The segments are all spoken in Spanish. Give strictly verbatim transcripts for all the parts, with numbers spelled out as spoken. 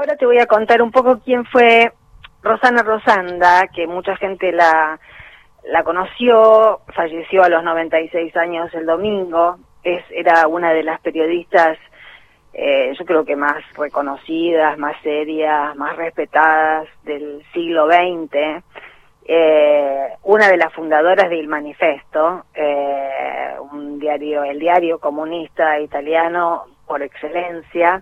ahora te voy a contar un poco quién fue Rosana Rosanda, que mucha gente la, la conoció, falleció a los noventa y seis años el domingo, es, era una de las periodistas, eh, yo creo que más reconocidas, más serias, más respetadas del siglo veinte, eh, una de las fundadoras de Il Manifesto, eh, un diario, el diario comunista italiano por excelencia,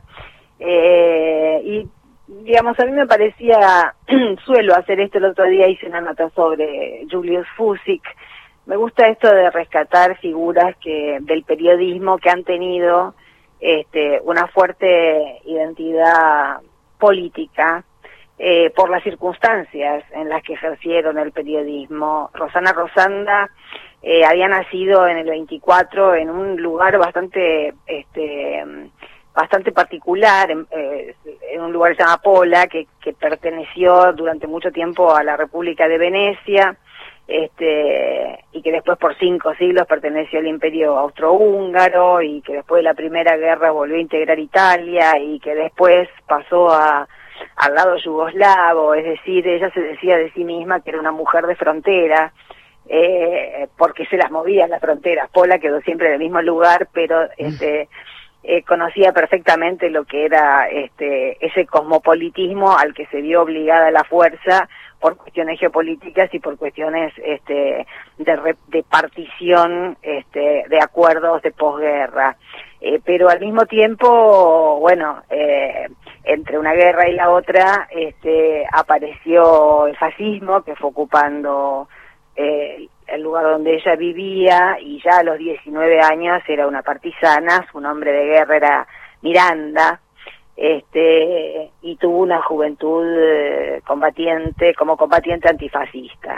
eh, y digamos, a mí me parecía, suelo hacer esto, el otro día hice una nota sobre Julius Fusik. Me gusta esto de rescatar figuras que del periodismo que han tenido este, una fuerte identidad política eh, por las circunstancias en las que ejercieron el periodismo. Rosana Rosanda eh, había nacido en el veinticuatro en un lugar bastante este bastante particular, en, eh, en un lugar que se llama Pola, que, que perteneció durante mucho tiempo a la República de Venecia, este, y que después por cinco siglos perteneció al Imperio Austrohúngaro, y que después de la Primera Guerra volvió a integrar Italia, y que después pasó a, al lado yugoslavo, es decir, ella se decía de sí misma que era una mujer de frontera, eh, porque se las movía en las fronteras. Pola quedó siempre en el mismo lugar, pero este Eh, conocía perfectamente lo que era este ese cosmopolitismo al que se vio obligada a la fuerza por cuestiones geopolíticas y por cuestiones este de, re, de partición este de acuerdos de posguerra. Eh, pero al mismo tiempo, bueno, eh, entre una guerra y la otra este apareció el fascismo, que fue ocupando eh, el lugar donde ella vivía, y ya a los diecinueve años era una partisana. Su nombre de guerra era Miranda, este, y tuvo una juventud eh, combatiente, como combatiente antifascista.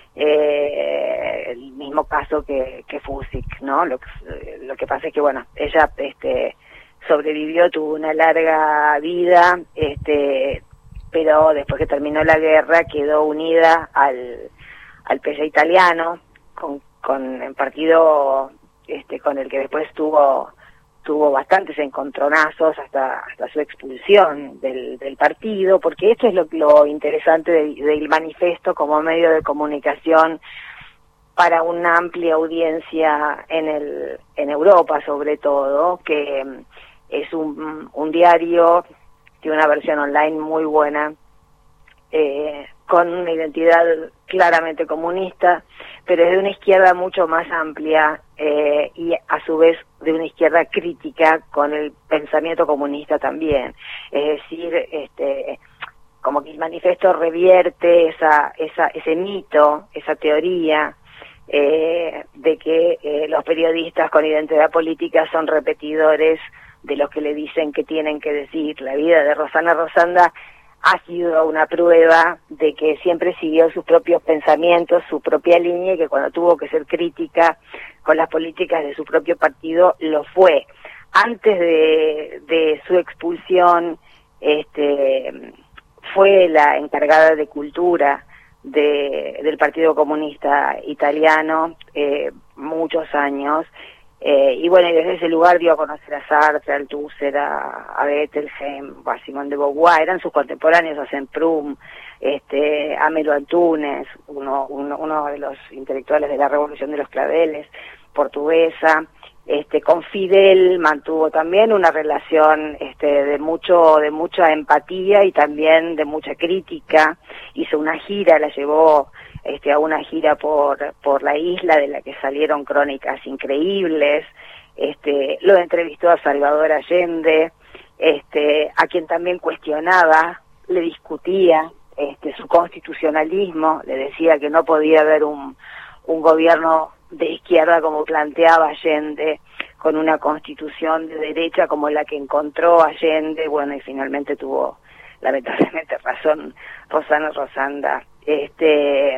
Eh, el mismo caso que, que Fusik, ¿no? Lo que, lo que pasa es que, bueno, ella este, sobrevivió, tuvo una larga vida, este, pero después que terminó la guerra quedó unida al al P S italiano, con, con el partido este con el que después tuvo tuvo bastantes encontronazos hasta hasta su expulsión del, del partido, porque esto es lo, lo interesante del de Il Manifesto como medio de comunicación para una amplia audiencia en el en Europa, sobre todo, que es un, un diario, tiene una versión online muy buena, eh, con una identidad claramente comunista, pero es de una izquierda mucho más amplia eh, y a su vez de una izquierda crítica con el pensamiento comunista también. Es decir, este, como que el manifiesto revierte esa, esa, ese mito, esa teoría eh, de que eh, los periodistas con identidad política son repetidores de lo que le dicen que tienen que decir. La vida de Rosana Rosanda ha sido una prueba de que siempre siguió sus propios pensamientos, su propia línea, y que cuando tuvo que ser crítica con las políticas de su propio partido, lo fue. Antes de, de su expulsión, este, fue la encargada de cultura de, del Partido Comunista Italiano, eh, muchos años, Eh, y bueno, y desde ese lugar dio a conocer a Sartre, a Althusser, a, a Bettelheim, a Simone de Beauvoir, eran sus contemporáneos, a Semprún, este, a Melo Antunes, uno, uno, uno de los intelectuales de la Revolución de los Claveles, portuguesa. Este, con Fidel mantuvo también una relación este, de mucho, de mucha empatía y también de mucha crítica. Hizo una gira, la llevó este, a una gira por, por la isla, de la que salieron crónicas increíbles. Este, lo entrevistó a Salvador Allende, este, a quien también cuestionaba, le discutía este, su constitucionalismo, le decía que no podía haber un, un gobierno de izquierda como planteaba Allende, con una constitución de derecha como la que encontró Allende. Bueno, y finalmente tuvo lamentablemente razón Rosana Rosanda. Este,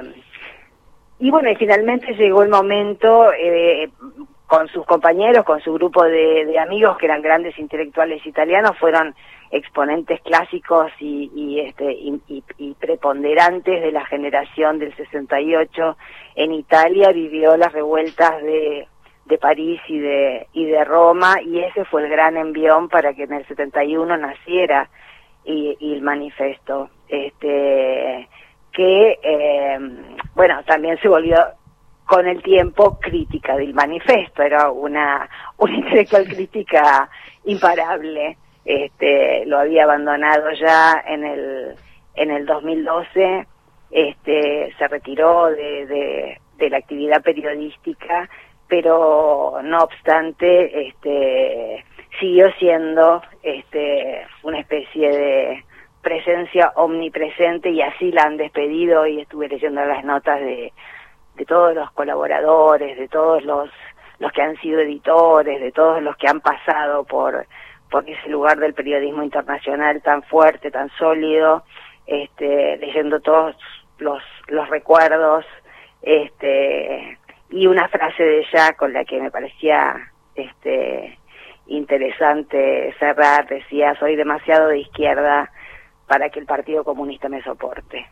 y bueno, y finalmente llegó el momento, eh, con sus compañeros, con su grupo de, de amigos que eran grandes intelectuales italianos, fueron exponentes clásicos y, y este y, y, y preponderantes de la generación del sesenta y ocho en Italia. Vivió las revueltas de, de París y de y de Roma, y ese fue el gran envión para que en el setenta y uno naciera y, y el manifiesto, este, que, eh, bueno, también se volvió con el tiempo crítica del manifiesto, era una, una intelectual crítica imparable. Este, lo había abandonado ya en el, en el dos mil doce, este, se retiró de, de, de la actividad periodística, pero no obstante, este, siguió siendo, este, una especie de presencia omnipresente, y así la han despedido, y estuve leyendo las notas de, de todos los colaboradores, de todos los, los que han sido editores, de todos los que han pasado por, por ese lugar del periodismo internacional tan fuerte, tan sólido, este, leyendo todos los, los recuerdos, este, y una frase de ella con la que me parecía, este, interesante cerrar, decía: soy demasiado de izquierda para que el Partido Comunista me soporte.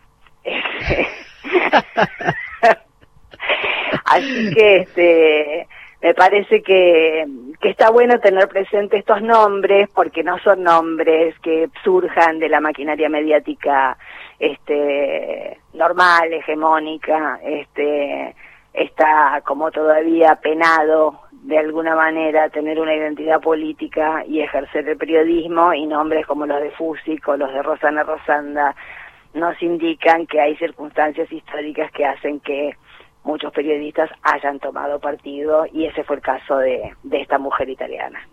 Así que, este, me parece que, que está bueno tener presente estos nombres, porque no son nombres que surjan de la maquinaria mediática, este, normal, hegemónica, este, está como todavía penado de alguna manera tener una identidad política y ejercer el periodismo, y nombres como los de Fusic o los de Rosana Rosanda nos indican que hay circunstancias históricas que hacen que muchos periodistas hayan tomado partido, y ese fue el caso de, de esta mujer italiana.